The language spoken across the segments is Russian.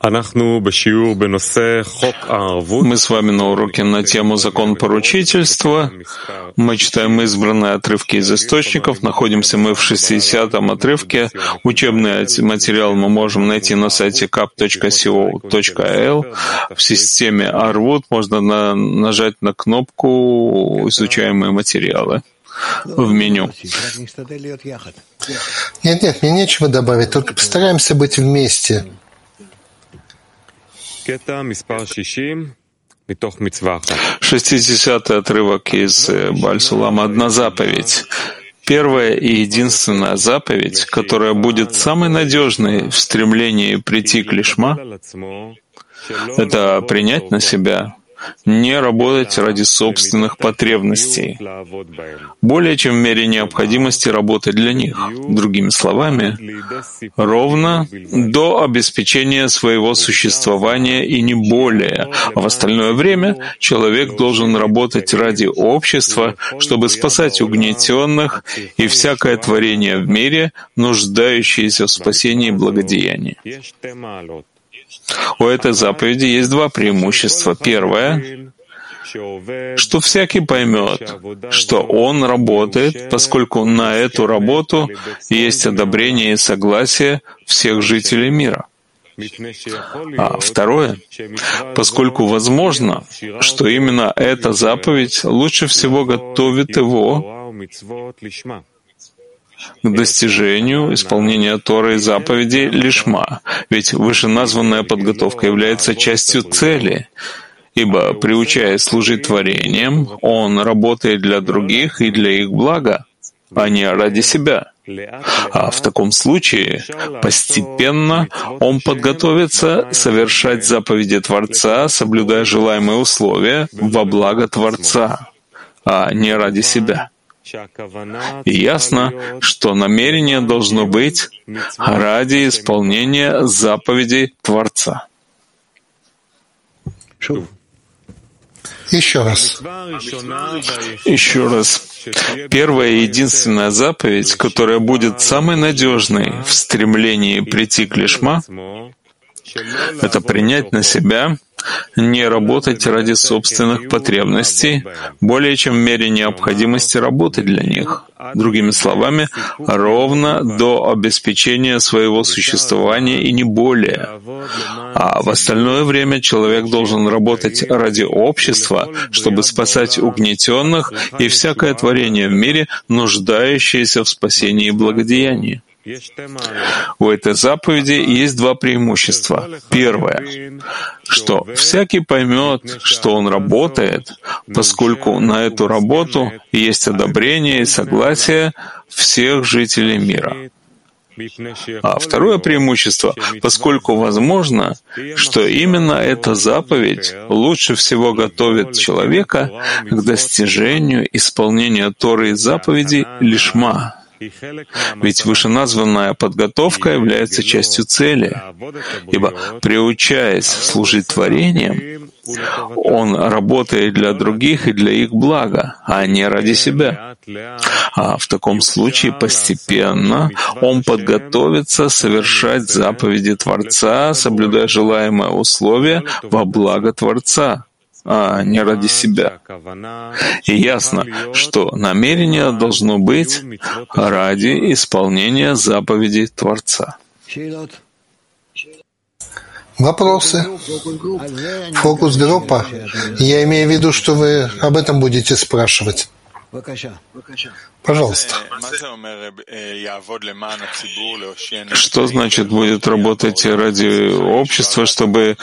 Мы с вами на уроке на тему «Закон поручительства». Мы читаем избранные отрывки из источников. Находимся мы в 60-м отрывке. Учебный материал мы можем найти на сайте kap.co.il. В системе Arvut можно нажать на кнопку «Изучаемые материалы» в меню. Нет, мне нечего добавить, только постараемся быть вместе. 60-й отрывок из Бааль-Сулама. Одна заповедь. Первая и единственная заповедь, которая будет самой надежной в стремлении прийти к лишма, это принять на себя, не работать ради собственных потребностей, более чем в мере необходимости работать для них. Другими словами, ровно до обеспечения своего существования и не более. А в остальное время человек должен работать ради общества, чтобы спасать угнетенных и всякое творение в мире, нуждающееся в спасении и благодеянии. У этой заповеди есть два преимущества. Первое, что всякий поймет, что он работает, поскольку на эту работу есть одобрение и согласие всех жителей мира. А второе, поскольку возможно, что именно эта заповедь лучше всего готовит его к достижению исполнения Торы и заповедей лишма, ведь вышеназванная подготовка является частью цели, ибо, приучаясь служить творением, он работает для других и для их блага, а не ради себя. А в таком случае постепенно он подготовится совершать заповеди Творца, соблюдая желаемые условия во благо Творца, а не ради себя. И ясно, что намерение должно быть ради исполнения заповедей Творца. Еще раз. Первая и единственная заповедь, которая будет самой надежной в стремлении прийти к лишма, это принять на себя, не работать ради собственных потребностей, более чем в мере необходимости работать для них. Другими словами, ровно до обеспечения своего существования и не более. А в остальное время человек должен работать ради общества, чтобы спасать угнетенных и всякое творение в мире, нуждающееся в спасении и благодеянии. У этой заповеди есть два преимущества. Первое, что всякий поймет, что он работает, поскольку на эту работу есть одобрение и согласие всех жителей мира. А второе преимущество, поскольку возможно, что именно эта заповедь лучше всего готовит человека к достижению исполнения Торы и заповедей лишма. Ведь вышеназванная подготовка является частью цели, ибо, приучаясь служить творением, он работает для других и для их блага, а не ради себя. А в таком случае постепенно он подготовится совершать заповеди Творца, соблюдая желаемые условия во благо Творца, а не ради себя. И ясно, что намерение должно быть ради исполнения заповедей Творца. Вопросы? Фокус-группа? Я имею в виду, что вы об этом будете спрашивать. Пожалуйста. Что значит будет работать ради общества, чтобы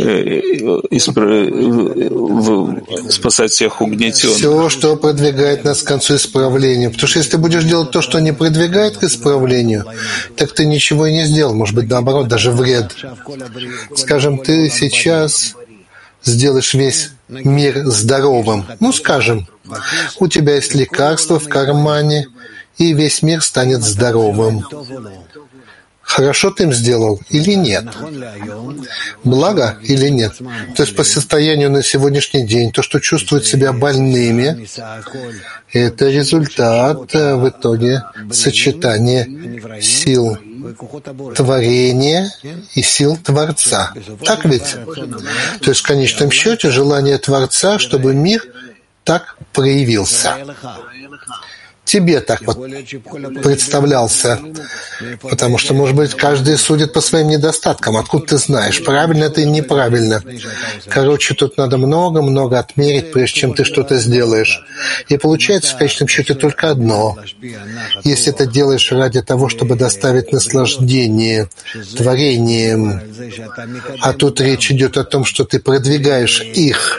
спасать всех угнетенных? Все, что продвигает нас к концу исправления. Потому что если ты будешь делать то, что не продвигает к исправлению, так ты ничего и не сделал. Может быть, наоборот, даже вред. Скажем, ты сейчас сделаешь весь мир здоровым. Скажем, у тебя есть лекарство в кармане, и весь мир станет здоровым. Хорошо ты им сделал или нет? Благо или нет? То есть по состоянию на сегодняшний день, то, что чувствуют себя больными, это результат в итоге сочетания сил творения и сил Творца. Так ведь? То есть в конечном счете желание Творца, чтобы мир так проявился. Тебе так вот представлялся. Потому что, может быть, каждый судит по своим недостаткам. Откуда ты знаешь, правильно это или неправильно? Короче, тут надо много-много отмерить, прежде чем ты что-то сделаешь. И получается, в конечном счете, только одно. Если ты делаешь ради того, чтобы доставить наслаждение творением, а тут речь идет о том, что ты продвигаешь их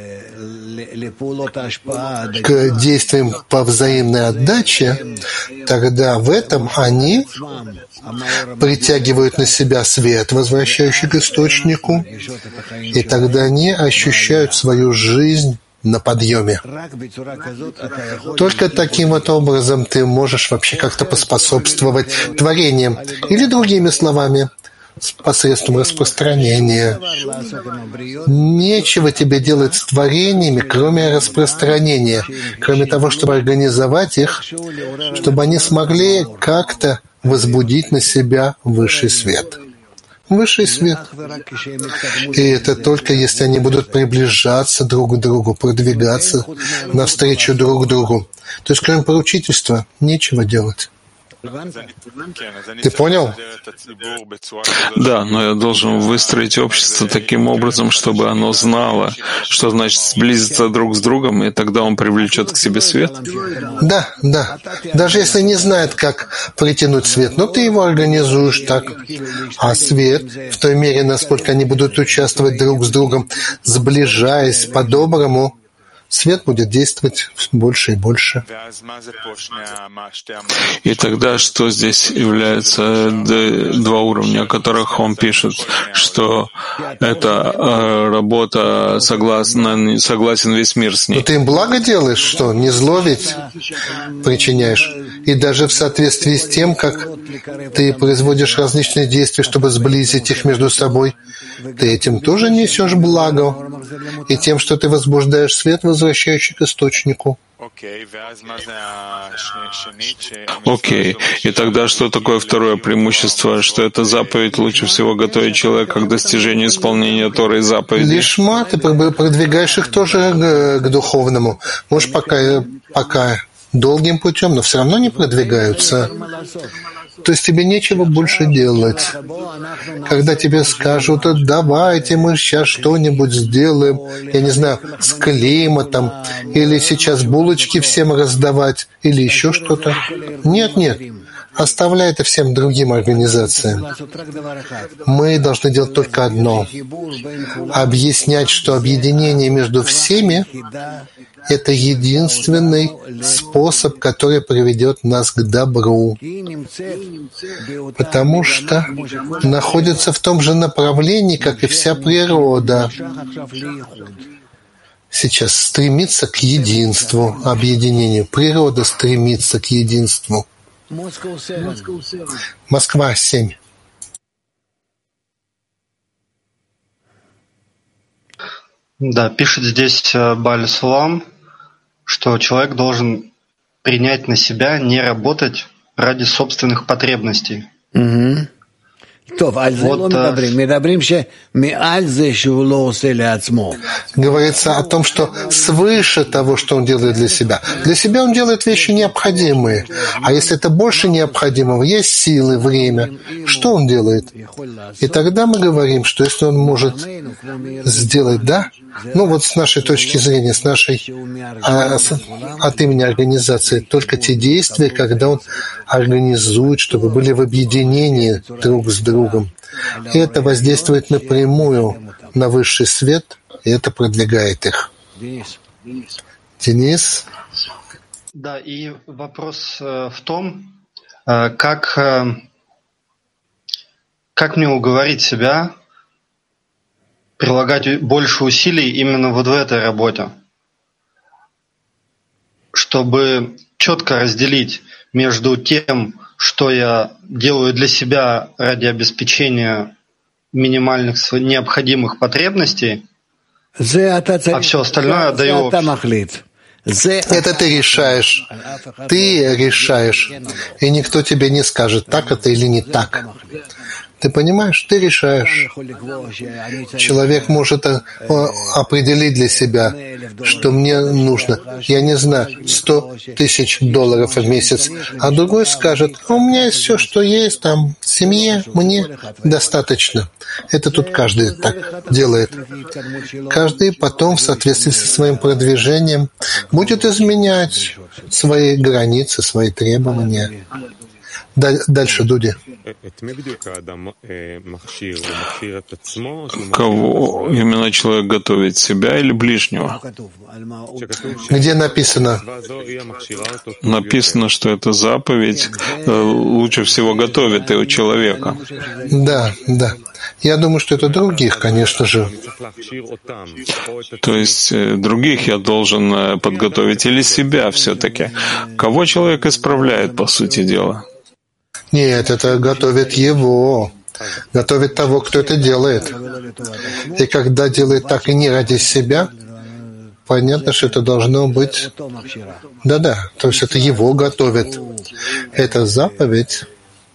к действиям по взаимной отдаче, тогда в этом они притягивают на себя свет, возвращающий к источнику, и тогда они ощущают свою жизнь на подъеме. Только таким вот образом ты можешь вообще как-то поспособствовать творениям. Или другими словами, посредством распространения. Нечего тебе делать с творениями, кроме распространения, кроме того, чтобы организовать их, чтобы они смогли как-то возбудить на себя высший свет. Высший свет. И это только если они будут приближаться друг к другу, продвигаться навстречу друг другу. То есть, кроме поручительства, нечего делать. Ты понял? Да, но я должен выстроить общество таким образом, чтобы оно знало, что значит сблизиться друг с другом, и тогда он привлечет к себе свет. Да. Даже если не знает, как притянуть свет, но ты его организуешь так. А свет, в той мере, насколько они будут участвовать друг с другом, сближаясь по-доброму, свет будет действовать больше и больше. И тогда что здесь является два уровня, о которых он пишет, что это работа, согласен весь мир с ней. Но ты им благо делаешь, что? Не зло ведь причиняешь? И даже в соответствии с тем, как ты производишь различные действия, чтобы сблизить их между собой, ты этим тоже несешь благо. И тем, что ты возбуждаешь свет, возвращающий к источнику. Окей. И тогда что такое второе преимущество? Что это заповедь лучше всего готовит человека к достижению исполнения Торы и заповедей? Лишма, ты продвигаешь их тоже к духовному. Может, пока долгим путем, но все равно не продвигаются. То есть тебе нечего больше делать. Когда тебе скажут, давайте мы сейчас что-нибудь сделаем, я не знаю, с климатом, или сейчас булочки всем раздавать, или еще что-то. Нет. Оставляй это всем другим организациям. Мы должны делать только одно. Объяснять, что объединение между всеми — это единственный способ, который приведет нас к добру. Потому что находится в том же направлении, как и вся природа. Сейчас стремится к единству, объединению. Природа стремится к единству. Москва, 7. Да, пишет здесь Бааль Салам, что человек должен принять на себя не работать ради собственных потребностей. Говорится о том, что свыше того, что он делает для себя. Для себя он делает вещи необходимые. А если это больше необходимого, есть силы, время, что он делает? И тогда мы говорим, что если он может сделать, вот с нашей точки зрения, от имени организации, только те действия, когда он организует, чтобы были в объединении друг с другом. И это воздействует напрямую на высший свет, и это продвигает их. Денис? Да, и вопрос в том, как мне уговорить себя прилагать больше усилий именно вот в этой работе, чтобы четко разделить между тем, что я делаю для себя ради обеспечения минимальных необходимых потребностей, а все остальное отдаю. Это ты решаешь. Ты решаешь. И никто тебе не скажет, так это или не так. Ты понимаешь? Ты решаешь. Человек может определить для себя, что мне нужно, я не знаю, $100,000 в месяц, а другой скажет, у меня есть все, что есть, там, в семье, мне достаточно. Это тут каждый так делает. Каждый потом, в соответствии со своим продвижением, будет изменять свои границы, свои требования. Дальше, Дуди. Кого именно человек готовит, себя или ближнего? Где написано? Написано, что эта заповедь лучше всего готовит его человека. Да. Я думаю, что это других, конечно же. То есть других я должен подготовить или себя все-таки? Кого человек исправляет, по сути дела? Нет, это готовит его, готовит того, кто это делает. И когда делает так и не ради себя, понятно, что это должно быть... Да, то есть это его готовит. Это заповедь,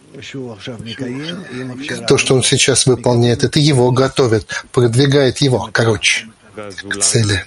то, что он сейчас выполняет, это его готовит, продвигает его, к цели.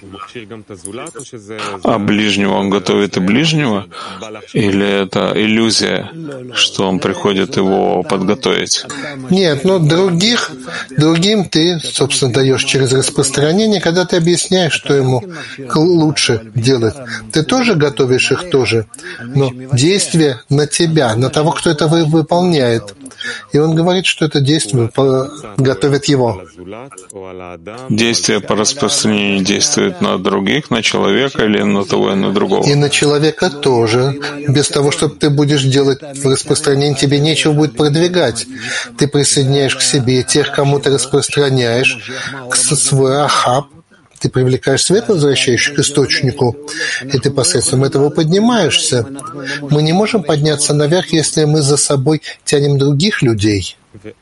А ближнего он готовит и ближнего? Или это иллюзия, что он приходит его подготовить? Нет, другим ты, собственно, даешь через распространение, когда ты объясняешь, что ему лучше делать. Ты тоже готовишь их тоже, но действие на тебя, на того, кто это выполняет. И он говорит, что это действие готовит его. Действие по распространению действует на других, на человека или на того и на другого? И на человека тоже. Без того, чтобы ты будешь делать в распространении, тебе нечего будет продвигать. Ты присоединяешь к себе тех, кому ты распространяешь, свой ахаб. Ты привлекаешь свет, возвращающий к источнику, и ты посредством этого поднимаешься. Мы не можем подняться наверх, если мы за собой тянем других людей.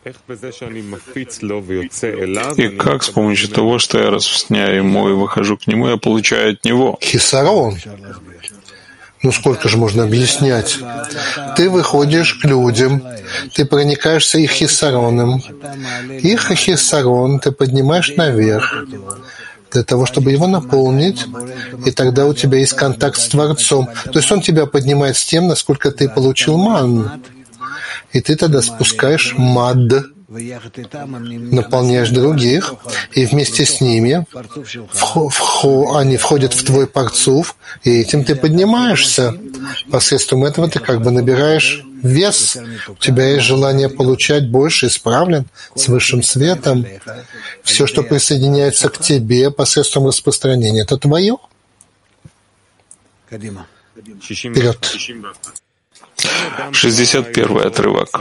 И как с помощью того, что я распространяю ему и выхожу к нему, я получаю от него? Хисарон. Сколько же можно объяснять? Ты выходишь к людям, ты проникаешься их хисароном. Их хисарон ты поднимаешь наверх, для того, чтобы его наполнить, и тогда у тебя есть контакт с Творцом. То есть он тебя поднимает с тем, насколько ты получил манну. И ты тогда спускаешь мад, наполняешь других, и вместе с ними они входят в твой парцуф, и этим ты поднимаешься. Посредством этого ты набираешь вес. У тебя есть желание получать больше, исправлен, с высшим светом. Все, что присоединяется к тебе посредством распространения, это твое. Вперед. 61 отрывок.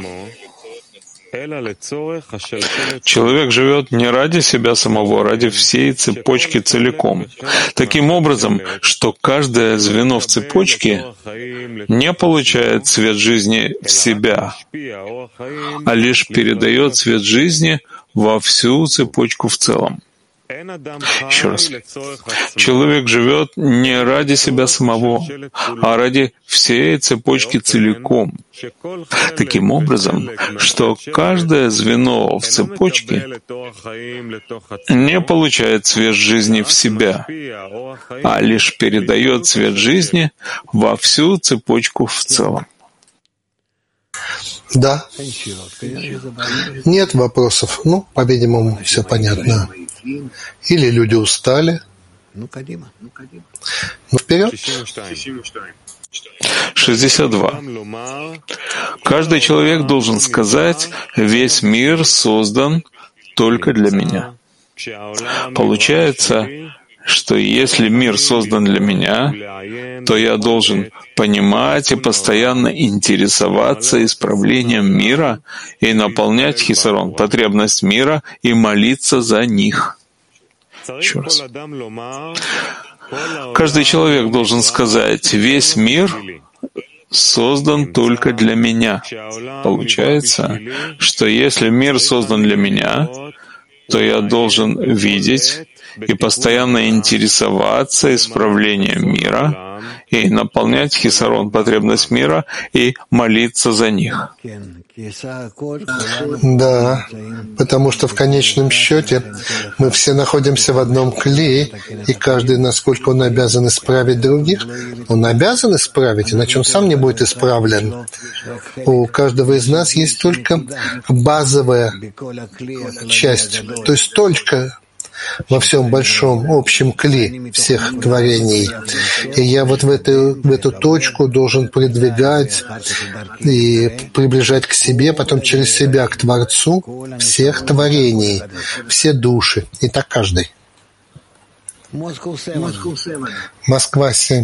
Человек живет не ради себя самого, а ради всей цепочки целиком. Таким образом, что каждое звено в цепочке не получает цвет жизни в себя, а лишь передает цвет жизни во всю цепочку в целом. Еще раз. Человек живет не ради себя самого, а ради всей цепочки целиком. Таким образом, что каждое звено в цепочке не получает цвет жизни в себя, а лишь передает цвет жизни во всю цепочку в целом. Да. Нет вопросов. По-видимому, все понятно. Или люди устали. Вперед. 62. Каждый человек должен сказать: «Весь мир создан только для меня». Получается, что если мир создан для меня, то я должен понимать и постоянно интересоваться исправлением мира и наполнять хисарон, потребность мира, и молиться за них. Еще раз. Каждый человек должен сказать: «Весь мир создан только для меня». Получается, что если мир создан для меня, то я должен видеть и постоянно интересоваться исправлением мира и наполнять хисарон, потребность мира, и молиться за них. Да, потому что в конечном счете мы все находимся в одном клее, и каждый, насколько он обязан исправить других, он обязан исправить, иначе он сам не будет исправлен. У каждого из нас есть только базовая часть, то есть только во всем большом общем кли всех творений. И я вот в эту точку должен продвигать и приближать к себе, потом через себя к Творцу всех творений, все души. И так каждый. Москва 7.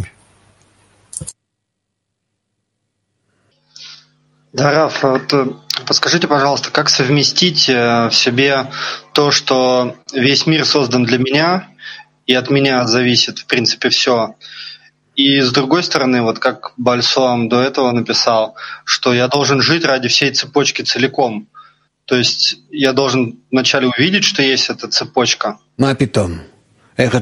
Да, Раф, вот подскажите, пожалуйста, как совместить в себе то, что весь мир создан для меня, и от меня зависит, в принципе, все. И с другой стороны, вот как Бааль Суам до этого написал, что я должен жить ради всей цепочки целиком. То есть я должен вначале увидеть, что есть эта цепочка. Как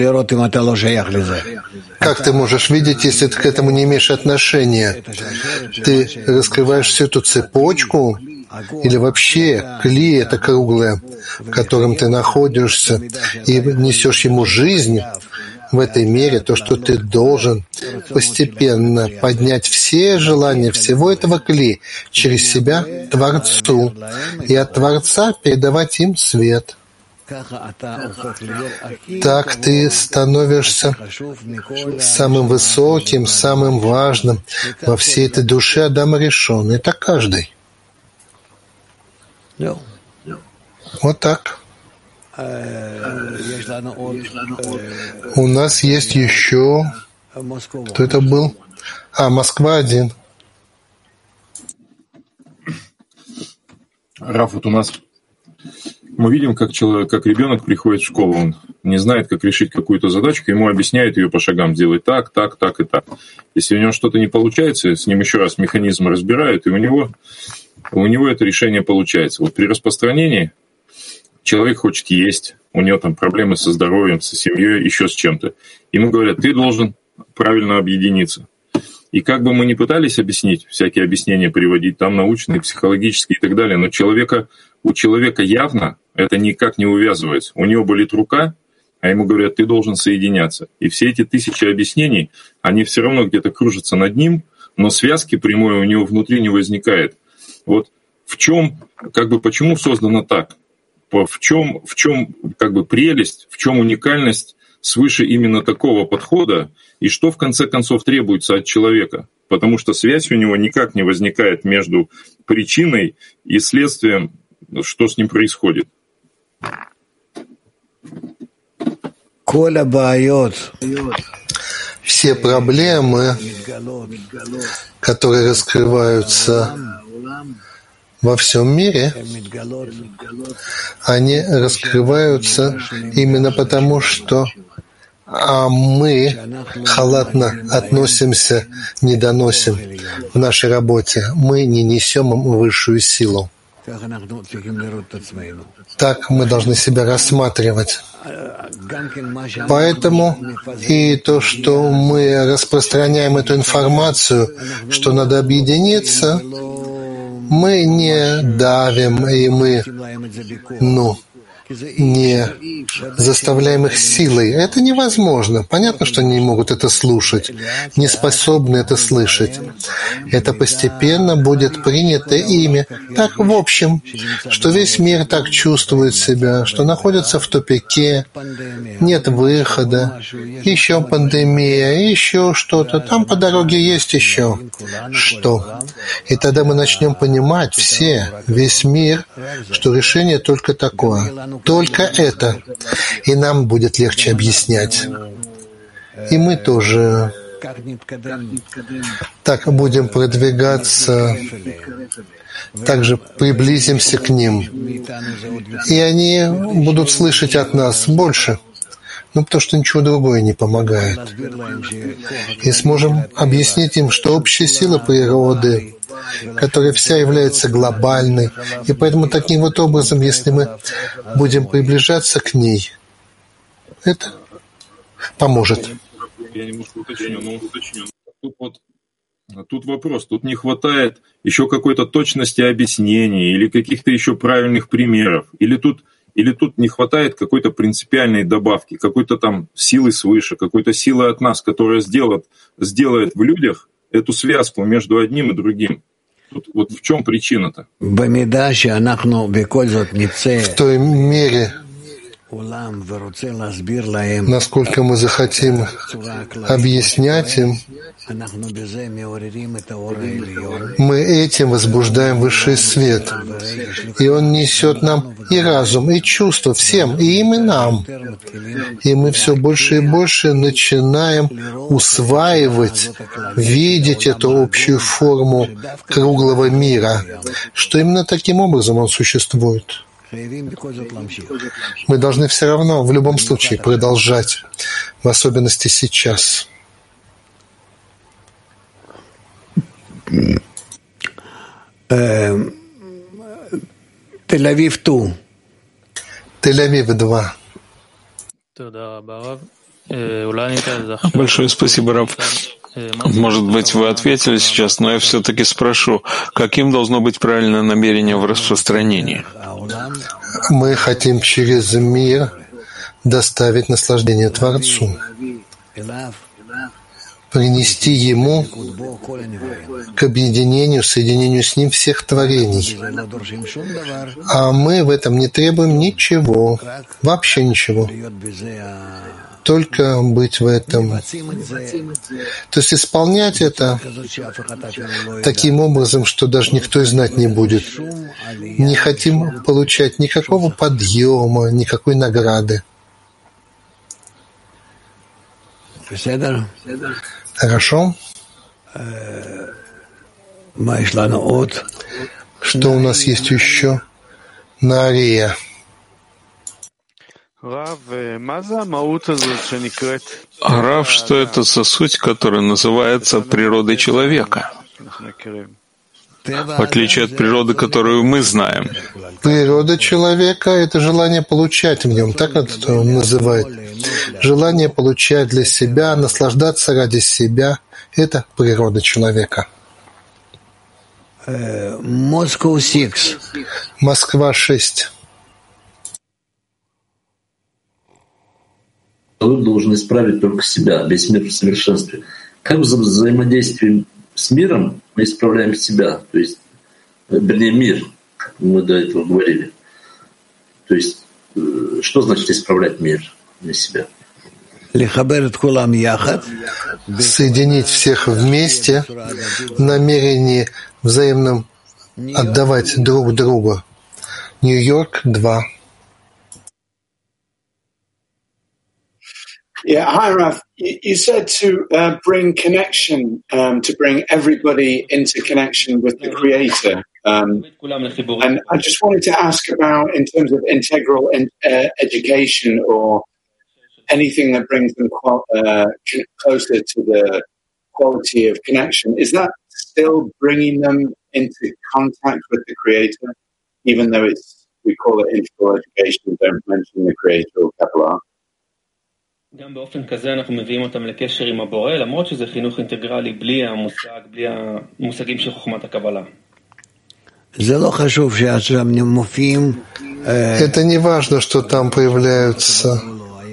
ты можешь видеть, если ты к этому не имеешь отношения? Ты раскрываешь всю эту цепочку, или вообще кли это круглое, в котором ты находишься, и несешь ему жизнь в этой мере, то, что ты должен постепенно поднять все желания всего этого кли через себя Творцу, и от Творца передавать им свет. Так ты становишься самым высоким, самым важным во всей этой душе Адама Ришон. Это каждый. Вот так. У нас есть еще... Кто это был? Москва 1. Раф, вот у нас мы видим, как ребенок приходит в школу, он не знает, как решить какую-то задачку, ему объясняют ее по шагам, делай так, так, так и так. Если у него что-то не получается, с ним еще раз механизм разбирают, и у него это решение получается. Вот при распространении человек хочет есть, у него там проблемы со здоровьем, со семьей, еще с чем-то. Ему говорят, ты должен правильно объединиться. И как бы мы ни пытались объяснить, всякие объяснения приводить, там научные, психологические и так далее, но у человека явно это никак не увязывается. У него болит рука, а ему говорят, ты должен соединяться. И все эти тысячи объяснений, они все равно где-то кружатся над ним, но связки прямой у него внутри не возникает. Вот в чем, почему создано так? В чем прелесть, в чем уникальность свыше именно такого подхода, и что в конце концов требуется от человека? Потому что связь у него никак не возникает между причиной и следствием, что с ним происходит. Все проблемы, которые раскрываются во всем мире, они раскрываются именно потому, что мы халатно относимся, не доносим в нашей работе. Мы не несем им высшую силу. Так мы должны себя рассматривать. Поэтому и то, что мы распространяем эту информацию, что надо объединиться, мы не давим, и мы, не заставляем их силой. Это невозможно. Понятно, что они не могут это слушать, не способны это слышать. Это постепенно будет принято ими. Так, в общем, что весь мир так чувствует себя, что находится в тупике, нет выхода, еще пандемия, еще что-то. Там по дороге есть еще что. И тогда мы начнем понимать весь мир, что решение только такое. Только это. И нам будет легче объяснять. И мы тоже так будем продвигаться, также приблизимся к ним. И они будут слышать от нас больше. Потому что ничего другое не помогает. И сможем объяснить им, что общая сила природы, которая вся является глобальной, и поэтому таким вот образом, если мы будем приближаться к ней, это поможет. Я немножко уточню. Тут вопрос, тут не хватает еще какой-то точности объяснений или каких-то еще правильных примеров, или тут не хватает какой-то принципиальной добавки, какой-то там силы свыше, какой-то силы от нас, которая сделает в людях эту связку между одним и другим. Вот в чем причина-то? В той мере, насколько мы захотим объяснять им, мы этим возбуждаем высший свет. И он несет нам и разум, и чувства всем, и им, и нам. И мы все больше и больше начинаем усваивать, видеть эту общую форму круглого мира, что именно таким образом он существует. Мы должны все равно, в любом случае, продолжать, в особенности сейчас. Тель-Авив 2. Тель-Авив 2. Большое спасибо, Рав. Может быть, вы ответили сейчас, но я все-таки спрошу, каким должно быть правильное намерение в распространении? Мы хотим через мир доставить наслаждение Творцу, принести Ему к объединению, соединению с Ним всех творений. А мы в этом не требуем ничего, вообще ничего. Только быть в этом. То есть исполнять это таким образом, что даже никто и знать не будет. Не хотим получать никакого подъема, никакой награды. Хорошо? Что у нас есть еще? На Ария. Рав, что это за суть, которая называется природой человека? В отличие от природы, которую мы знаем. Природа человека — это желание получать в нем, так это он называет. Желание получать для себя, наслаждаться ради себя — это природа человека. Москва 6. Человек должен исправить только себя, весь мир в совершенстве. Как взаимодействием с миром мы исправляем себя, то есть, вернее, мир, как мы до этого говорили. То есть, что значит исправлять мир для себя? Соединить всех вместе в намерении взаимном отдавать друг другу. Нью-Йорк 2. Yeah, hi Rav. You said to bring connection, to bring everybody into connection with the Creator. And I just wanted to ask about, in terms of integral education or anything that brings them closer to the quality of connection, is that still bringing them into contact with the Creator, even though we call it integral education, don't mention the Creator or Kabbalah? גם באופן כזה אנחנו מביאים אותם לקשר עם הבורא, למרות שזה חינוך אינטגרלי בלי המושגים של חוכמת הקבלה. Это не важно, что там появляются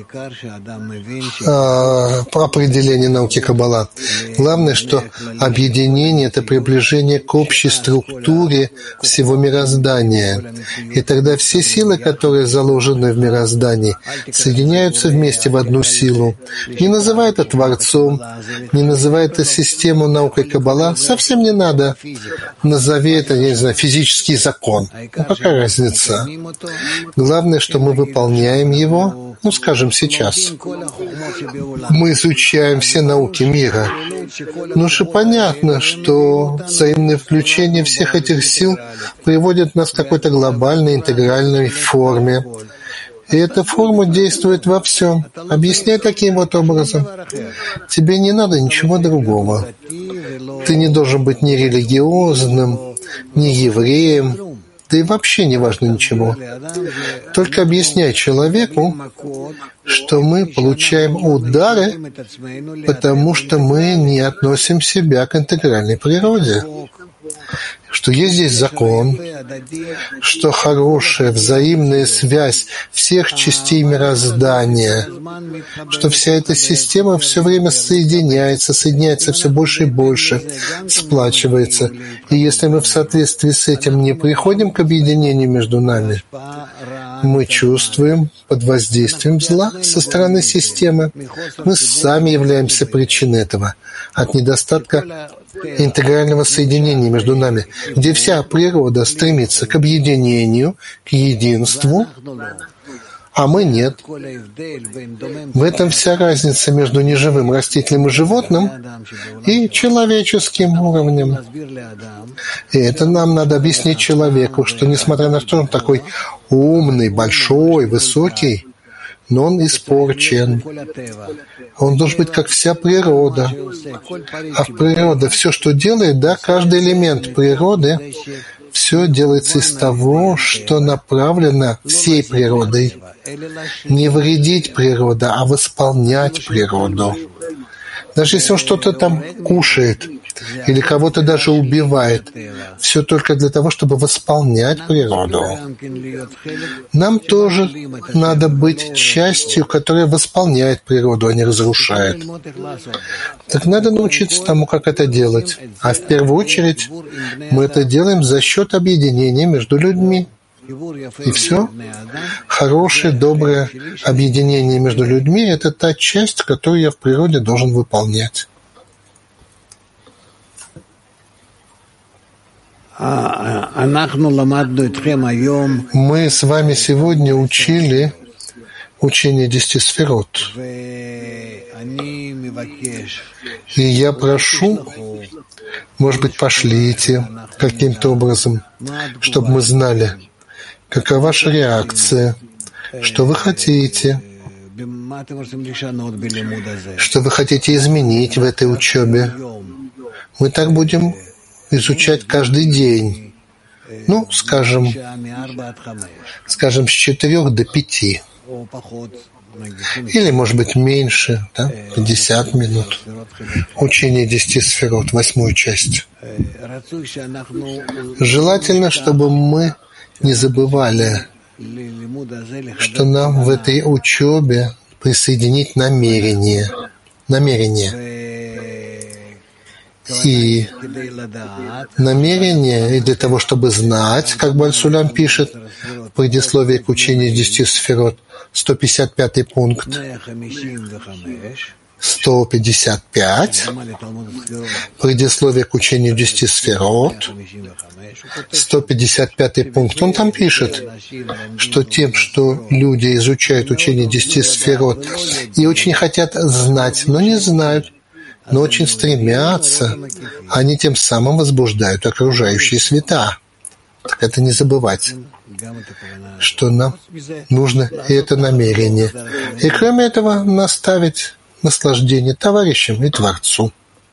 определение науки Каббала. Главное, что объединение — это приближение к общей структуре всего мироздания. И тогда все силы, которые заложены в мироздании, соединяются вместе в одну силу. Не называй это Творцом, не называй это систему наукой Каббала, совсем не надо. Назови это, я не знаю, физический закон. Ну, какая разница? Главное, что мы выполняем его, ну, скажем, сейчас. Мы изучаем все науки мира. Ну же понятно, что взаимное включение всех этих сил приводит нас к какой-то глобальной, интегральной форме. И эта форма действует во всем. Объясняй таким вот образом. Тебе не надо ничего другого. Ты не должен быть ни религиозным, ни евреем. да и вообще не важно ничего. Только объясняй человеку, что мы получаем удары, потому что мы не относим себя к интегральной природе. Что есть здесь закон, что хорошая взаимная связь всех частей мироздания, что вся эта система все время соединяется все больше и больше, сплачивается. И если мы в соответствии с этим не приходим к объединению между нами, мы чувствуем под воздействием зла со стороны системы. Мы сами являемся причиной этого, от недостатка интегрального соединения между нами, где вся природа стремится к объединению, к единству, а мы нет. В этом вся разница между неживым растительным и животным и человеческим уровнем. И это нам надо объяснить человеку, что несмотря на то, что он такой умный, большой, высокий, но он испорчен. Он должен быть как вся природа. А в природе все, что делает, да, каждый элемент природы, все делается из того, что направлено всей природой. Не вредить природе, а восполнять природу. Даже если он что-то там кушает или кого-то даже убивает, все только для того, чтобы восполнять природу. Нам тоже надо быть частью, которая восполняет природу, а не разрушает. Так надо научиться тому, как это делать. А в первую очередь мы это делаем за счет объединения между людьми. И все. Хорошее, доброе объединение между людьми — это та часть, которую я в природе должен выполнять. Мы с вами сегодня учили учение 10 сферот. И я прошу, может быть, пошлите каким-то образом, чтобы мы знали, какова ваша реакция, что вы хотите, что вы хотите изменить в этой учебе. Мы так будем изучать каждый день. Ну, скажем, с 4 до 5. Или, может быть, меньше, да? 50 минут. Учение 10 сферот, 8 часть. Желательно, чтобы мы не забывали, что нам в этой учебе присоединить намерение. И намерение, и для того, чтобы знать, как Баль-Сулям пишет в предисловии к учению 10 сферот, 155 пункт, 155, предисловие к учению 10 сферот, 155 пункт. Он там пишет, что тем, что люди изучают учение 10 сферот и очень хотят знать, но не знают, но очень стремятся, они тем самым возбуждают окружающие света. Так это не забывать, что нам нужно и это намерение. И кроме этого наставить наслаждение товарищам и Творцу.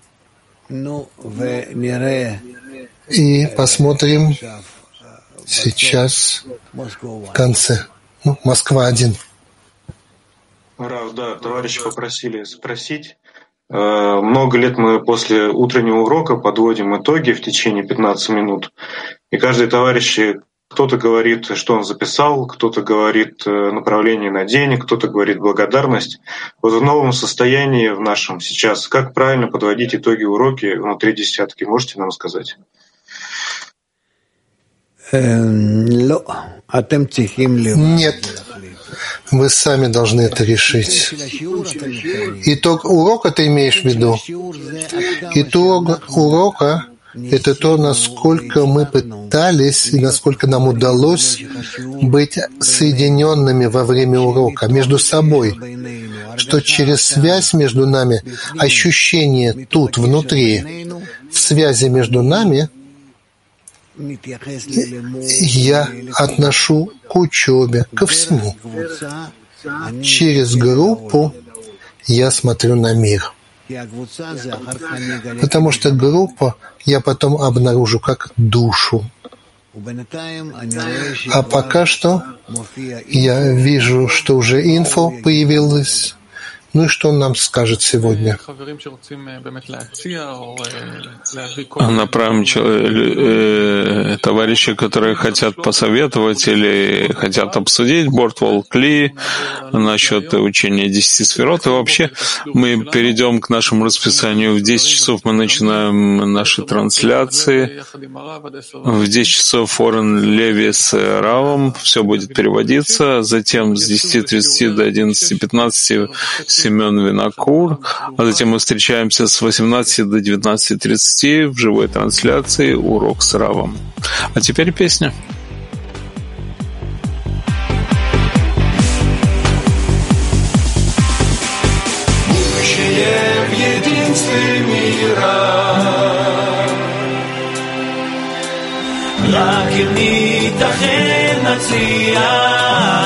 И посмотрим сейчас в конце. Москва-1. Рав, да, товарищи попросили спросить. Много лет мы после утреннего урока подводим итоги в течение 15 минут. И каждый товарищ, кто-то говорит, что он записал, кто-то говорит направление на день, кто-то говорит благодарность. Вот в новом состоянии в нашем сейчас, как правильно подводить итоги уроки внутри десятки, можете нам сказать? Нет. Вы сами должны это решить. Итог урока ты имеешь в виду? Итог урока — это то, насколько мы пытались и насколько нам удалось быть соединенными во время урока между собой, что через связь между нами, ощущение тут, внутри, в связи между нами, я отношу к учебе, ко всему. Через группу я смотрю на мир. Потому что группу я потом обнаружу как душу. А пока что я вижу, что уже инфо появилось. Ну и что он нам скажет сегодня? Направим товарищи, которые хотят посоветовать или хотят обсудить Бортвол Кли насчет учения 10 сферот. И вообще мы перейдем к нашему расписанию. В 10 часов мы начинаем наши трансляции. В 10 часов Орен Леви с Равом. Все будет переводиться. Затем с 10:30 до 11:15 Семен Винокур, а затем мы встречаемся с 18 до 19:30 в живой трансляции «Урок с Равом». А теперь песня. Будущее в единстве мира, רק אם ניתכן נצליח.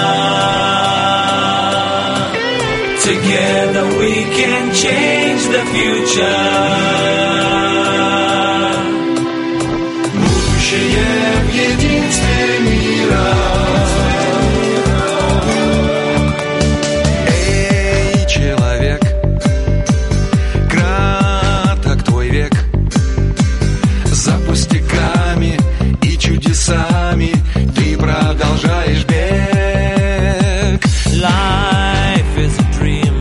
Together we can change the future. Будущее в единстве мира. Эй, человек, краток твой век. За пустяками и чудесами ты продолжаешь бег. Life is a dream,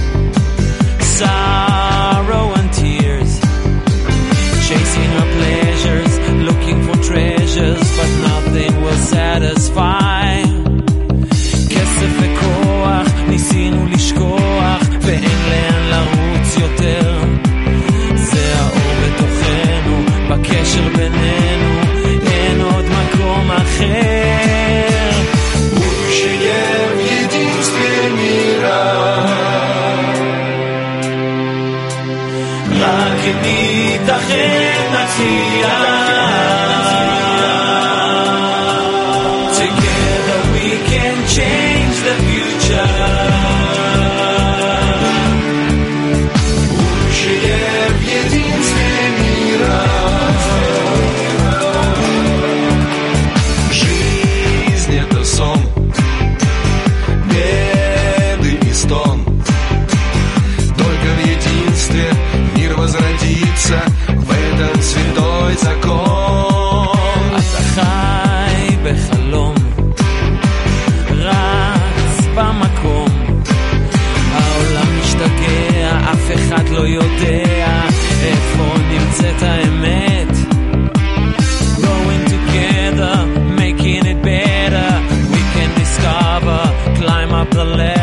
sorrow and tears, chasing our pleasures, looking for treasures, but nothing will satisfy. כסף וכוח ניסינו לשכוח, ואין לאן לרוץ יותר. זה האור בתוכנו, בקשר בינינו, אין עוד מקום אחר. Будущее в единстве мира. רק אם ניתכן נצליח. Together we can change the future. Будущее в единстве мира. Жизнь — это сон, беды и стон. Только в единстве мир возродится, в этом святой закон. אתה חי בחלום, רץ במקום, העולם משתגע, אף אחד לא יודע איפה נמצאת האמת. Going together, making it better, we can discover, climb up the ladder.